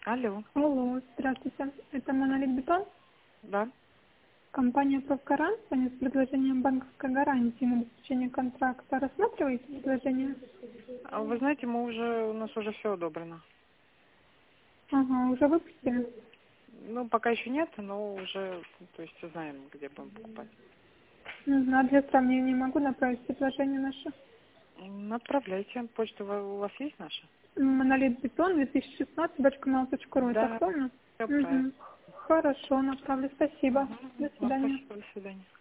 Алло, Алло, здравствуйте. Это Монолит Бетон, да. компания «Профгарант». Звоню с предложением банковской гарантии на обеспечение контракта. Рассматриваете предложение? А вы знаете, у нас уже все одобрено. Ага, уже выпустили. Ну, пока еще нет, но уже, то есть знаем, где будем покупать. А для сравнения могу направить предложение наше. Отправляйте. Почту у вас есть наша? Монолит Бетон 2016 .mail.ru. Это Да, актуально? все правильно. Угу. Хорошо, направлю. Спасибо. До Вам свидания. спасибо, до свидания.